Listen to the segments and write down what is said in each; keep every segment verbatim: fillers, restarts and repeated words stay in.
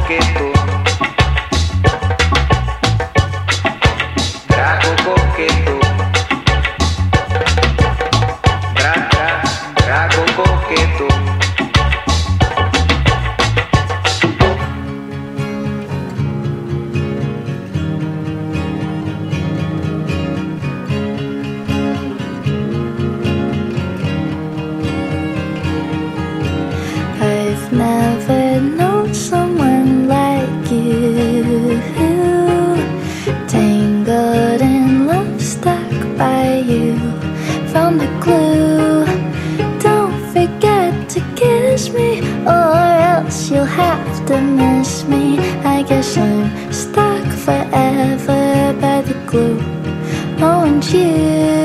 coqueto, trago coqueto, tra, tra, trago coqueto. I've never known someone like you, tangled in love, stuck by you. Found the clue. Don't forget to kiss me, or else you'll have to miss me. I guess I'm stuck forever by the glue. Oh, and you.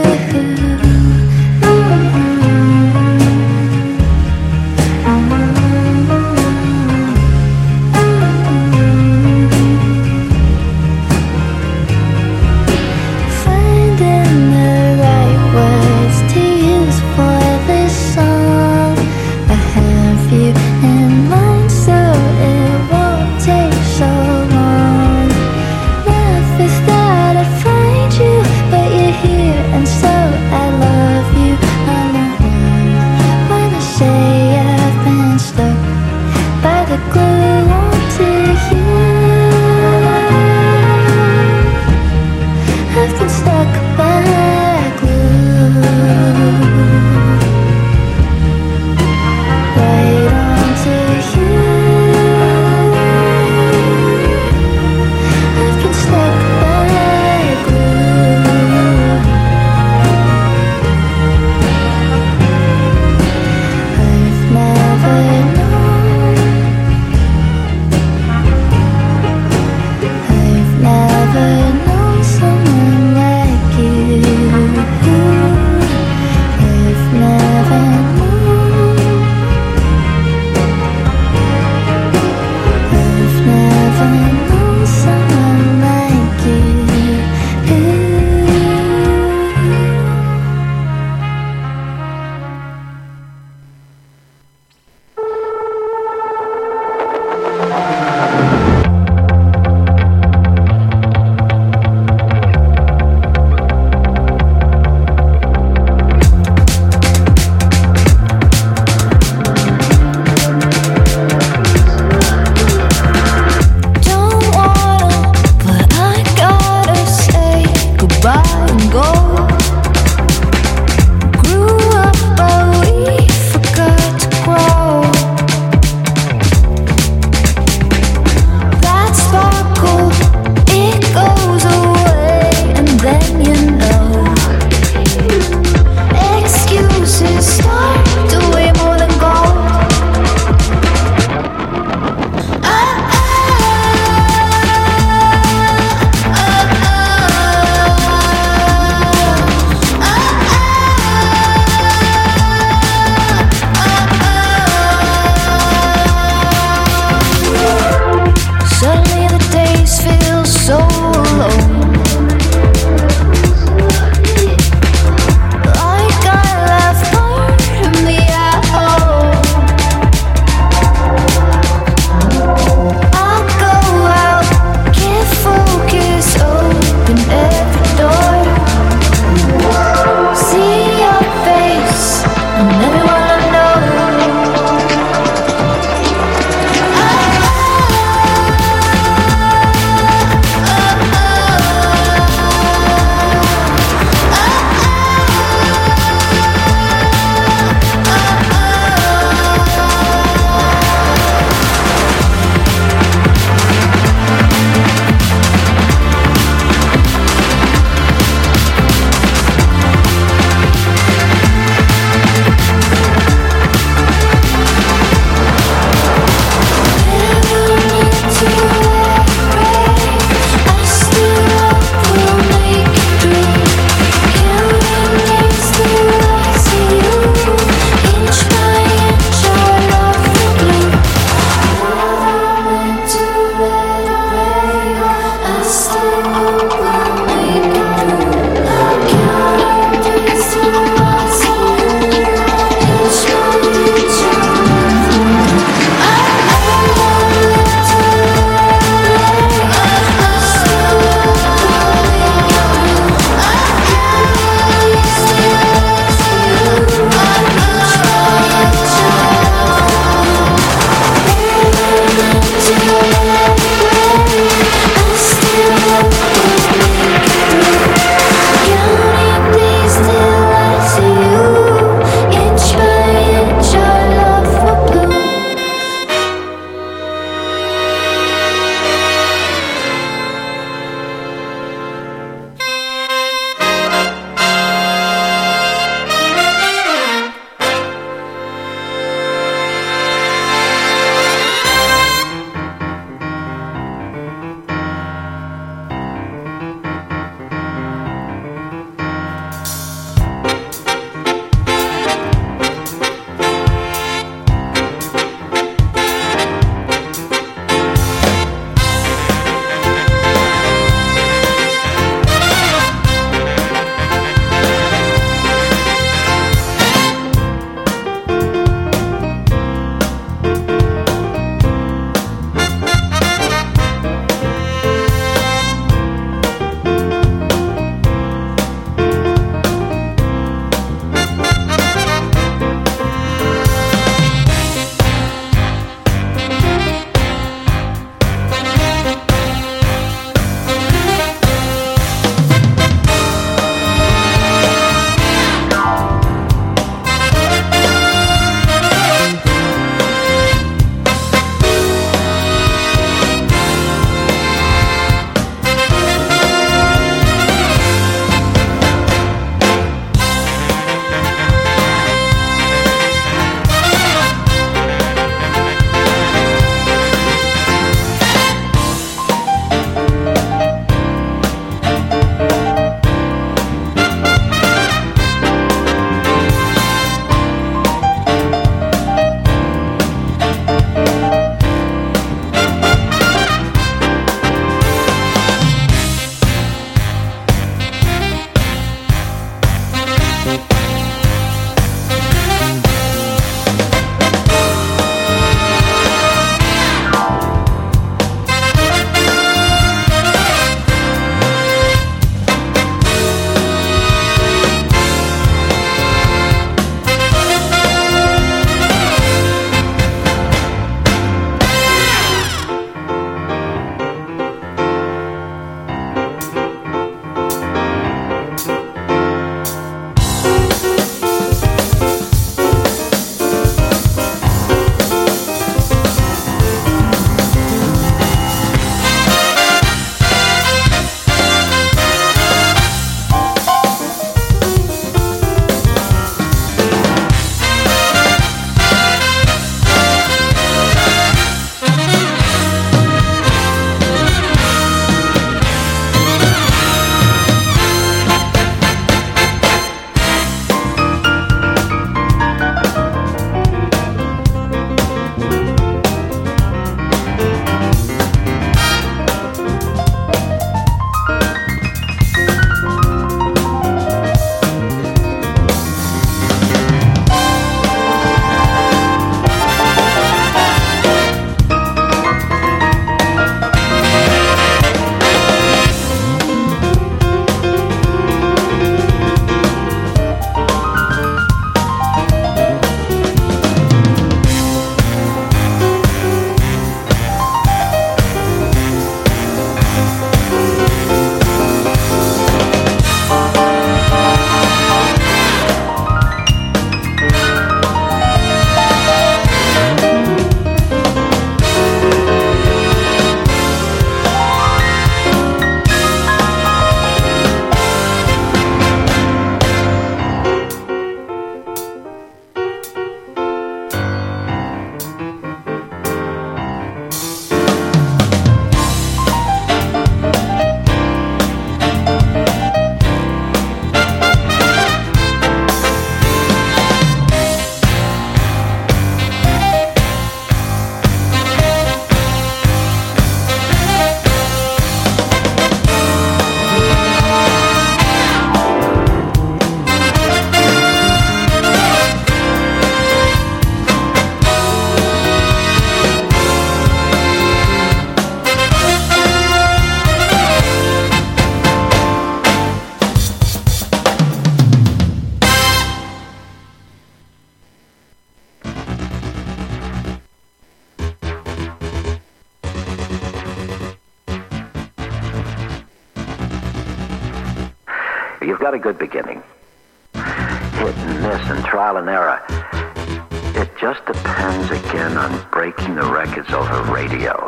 You've got a good beginning. Hit and miss and trial and error. It just depends again on breaking the records over radio.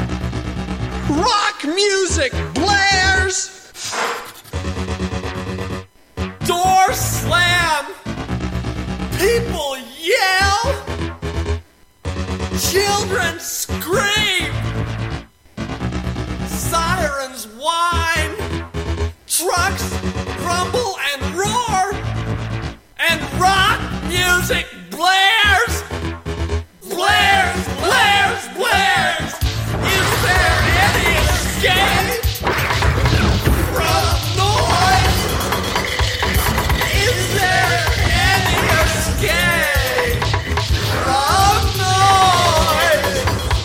Rock music blares! Doors slam! People yell! Children scream! Sirens whine! Trucks rumble and roar! And rock music blares! Blares, blares, blares! Is there any escape from noise? Is there any escape from noise?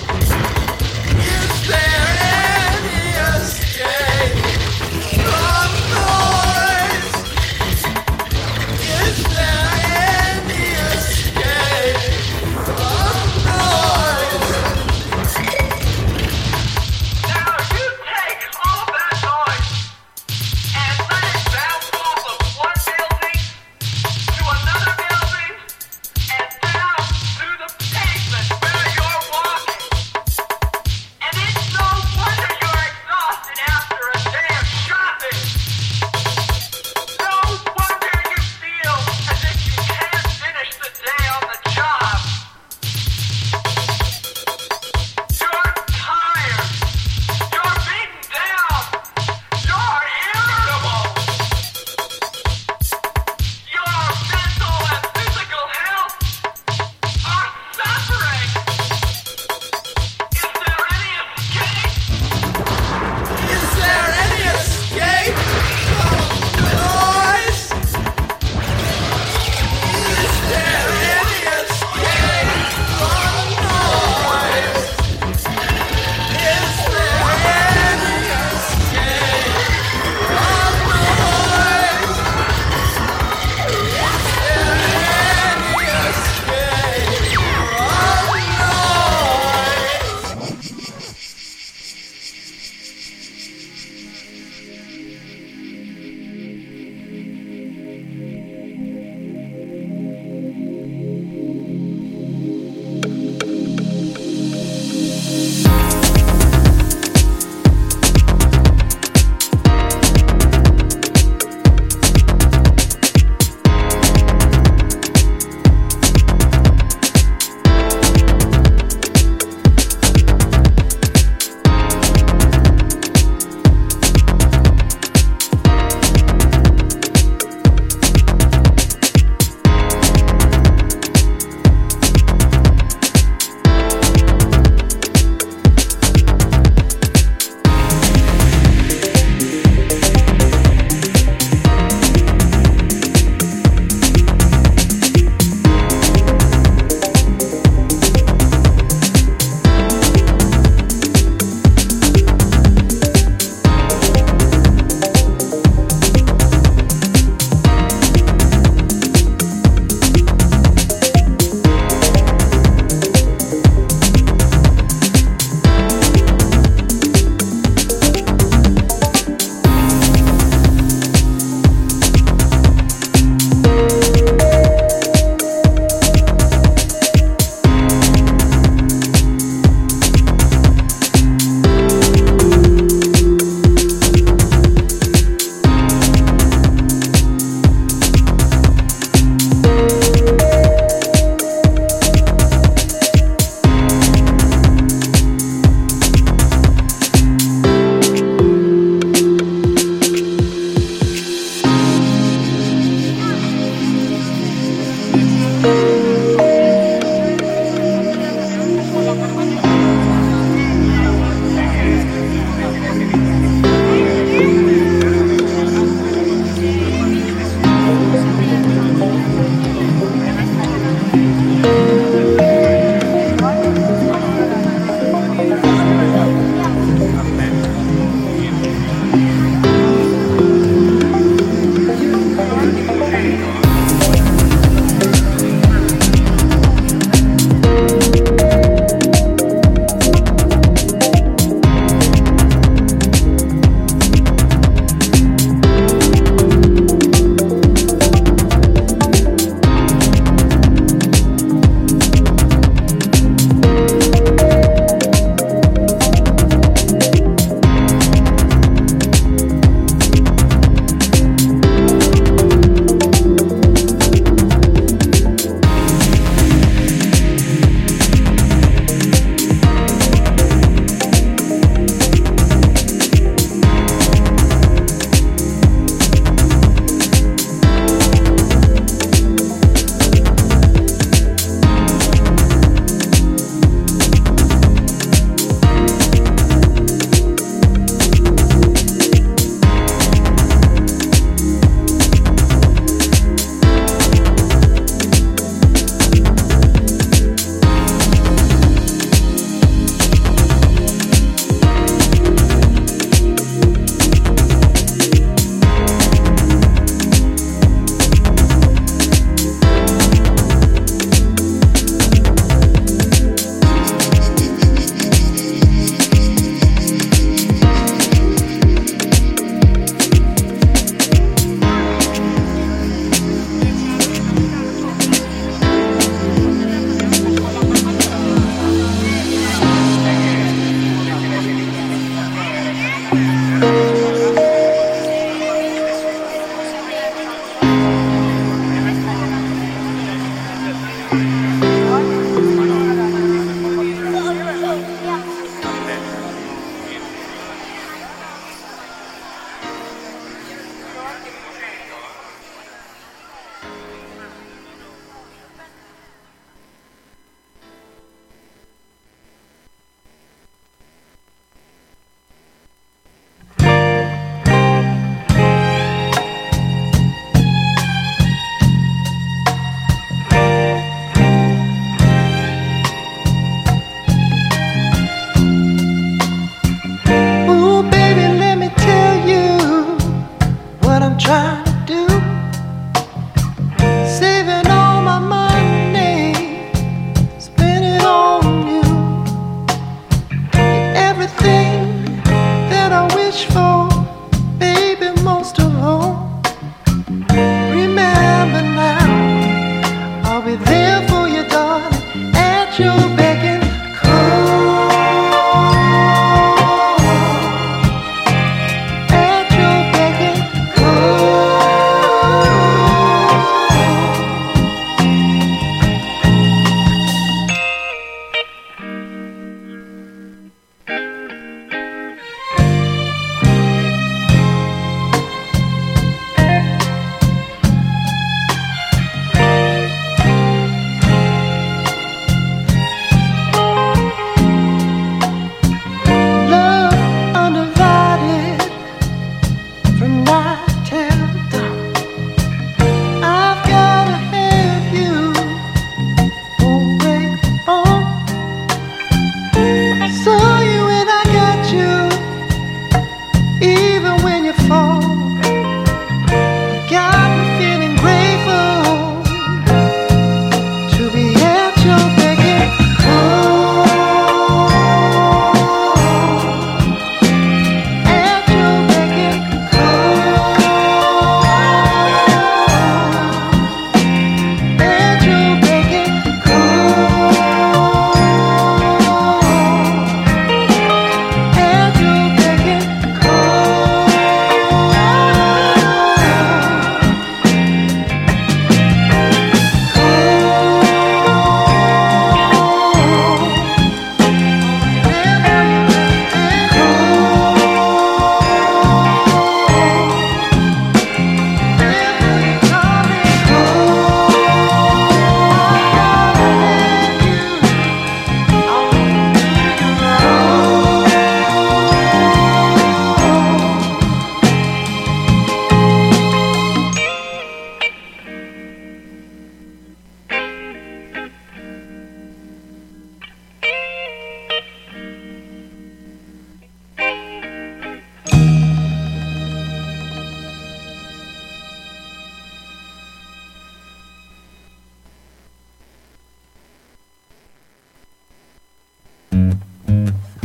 Is there any escape from noise? Is there any escape from noise?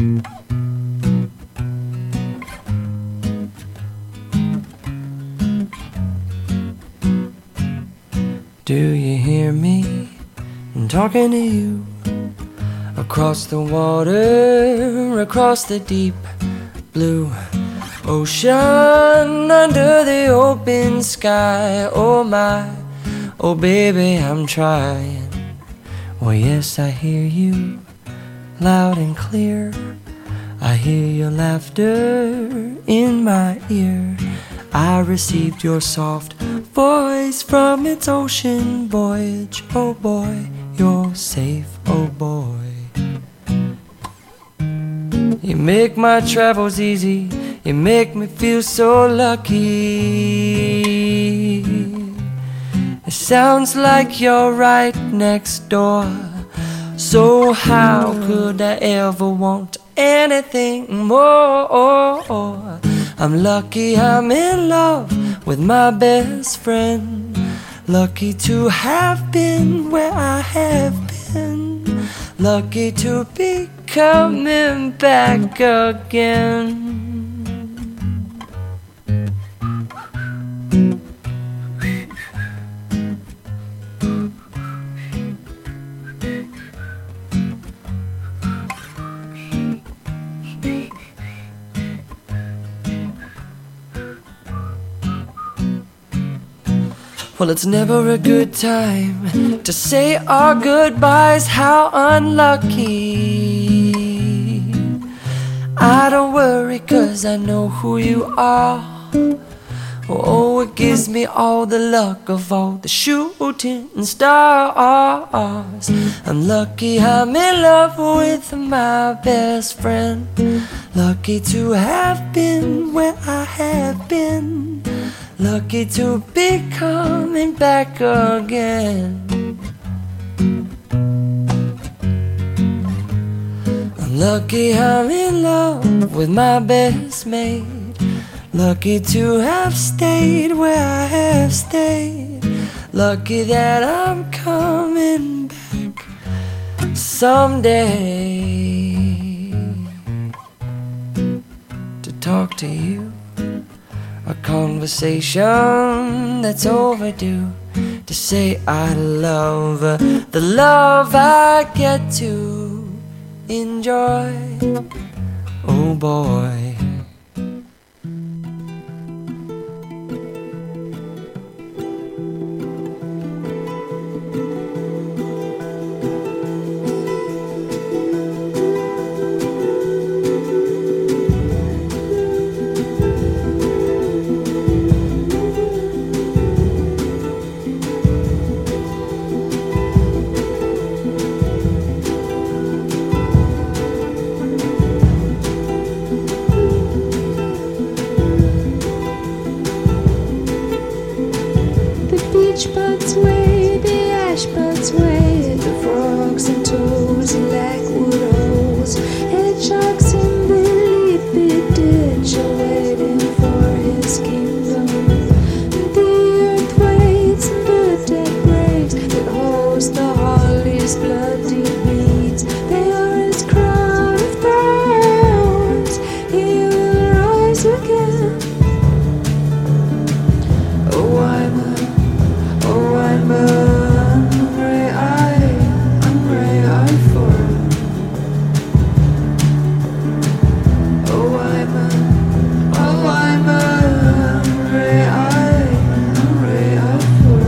Do you hear me? I'm talking to you. Across the water, across the deep blue ocean, under the open sky. Oh my, oh baby, I'm trying. Well, yes, I hear you loud and clear. I hear your laughter in my ear. I received your soft voice from its ocean voyage. Oh boy, you're safe, oh boy. You make my travels easy, you make me feel so lucky. It sounds like you're right next door. So how could I ever want anything more? I'm lucky I'm in love with my best friend. Lucky to have been where I have been. Lucky to be coming back again. Well, it's never a good time to say our goodbyes. How unlucky. I don't worry, 'cause I know who you are. Oh, it gives me all the luck of all the shooting stars. I'm lucky I'm in love with my best friend. Lucky to have been where I have been. Lucky to be coming back again. I'm lucky I'm in love with my best mate. Lucky to have stayed where I have stayed. Lucky that I'm coming back someday to talk to you. A conversation that's overdue. To say I love her, the love I get to enjoy. Oh boy. Buds way, the ash buds way, the frogs and toads and blackwood holes, hedgehogs in the leafy ditch are waiting for his kingdom. The earth waits and the dead breaks, it holds the holly's bloody beads. They are his crown of thorns, he will rise again. Oh, I'm a Oh, I'm hungry, I, hungry, I for. Oh, I'm a, oh, I'm hungry, I, hungry, I for.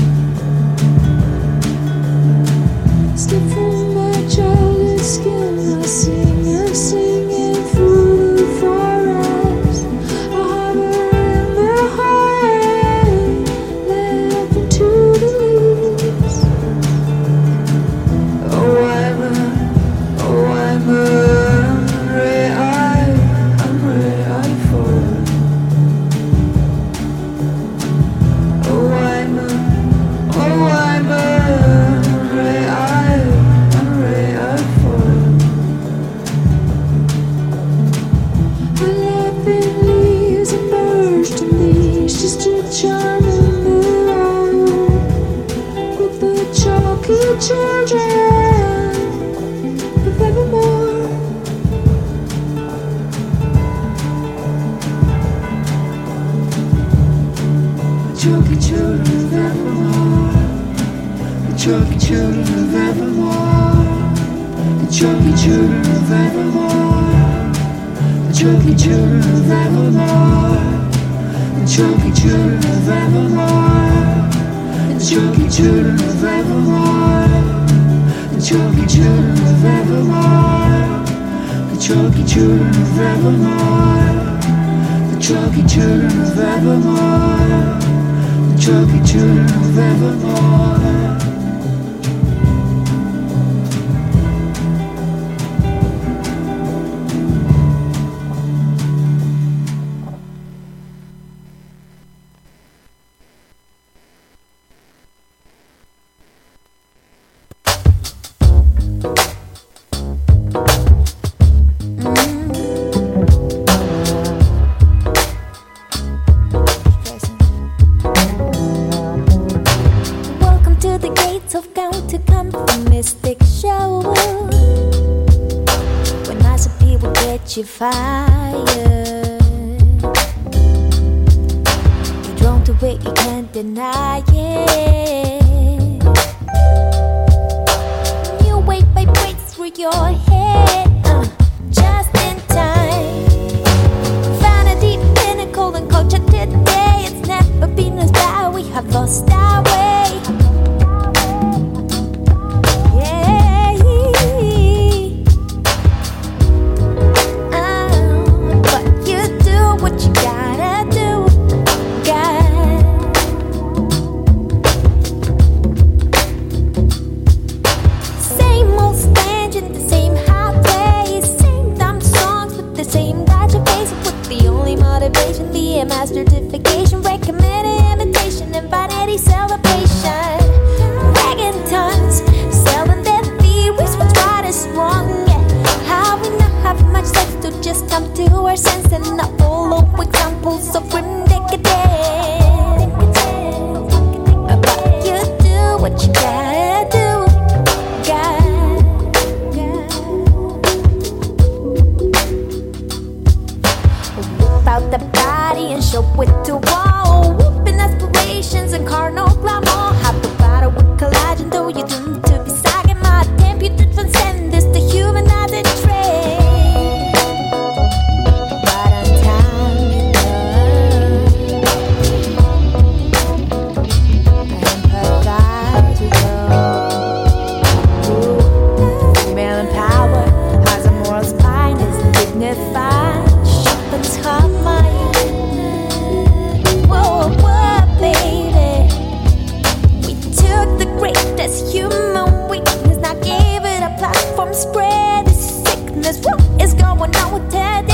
Step from my childhood skin, I sing, I sing in through the forest. I hover in the high, left into the leaves. Oh, I'm a, oh, I'm hungry, I, hungry, I for. Oh, I'm a, oh, I'm hungry, I, hungry, I for. children of Evermore, the chunky children of Evermore, the chunky children of Evermore, the chunky children of Evermore, the chunky children of Evermore, the chunky children of Evermore, the chunky children of Evermore, the chunky children of Evermore, the chunky children of Evermore, the chunky children of Evermore. You fired. You're drawn to it, you can't deny it. New wave vibrates through your head, uh, just in time. Found a deep pinnacle and culture today. It's never been as bad, we have lost our way. Mass certification, recommended imitation, and vanity celebration. Wagon tons, selling their theories, what's right is wrong. Yeah. How we not have much sex to just come to our sense and not follow examples of grim decadence. But you do what you gotta do, Whip out the body and show it to all. Whooping aspirations and carnal glamour. Have the battle with collagen, though you're doomed to be sagging. My temp, you to transcend this, the humanizing trait. Right on time, empathize with you. Ooh, female in power has a moral spine, is dignified. Sharpens her mind. Whoa, whoa, baby. We took the greatest human weakness, now gave it a platform, spread the sickness. What is going on with that?